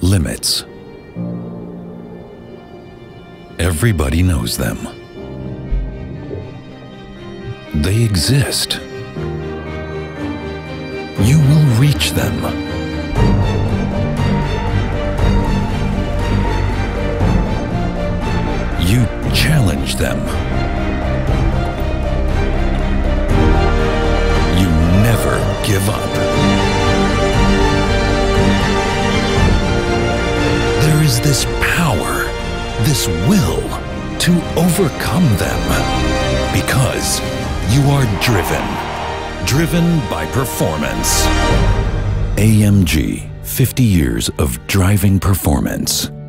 limits. Everybody knows them. They exist. You will reach them. You challenge them. You never give up. There is this power, this will to overcome them because you are driven by performance. AMG, 50 years of driving performance.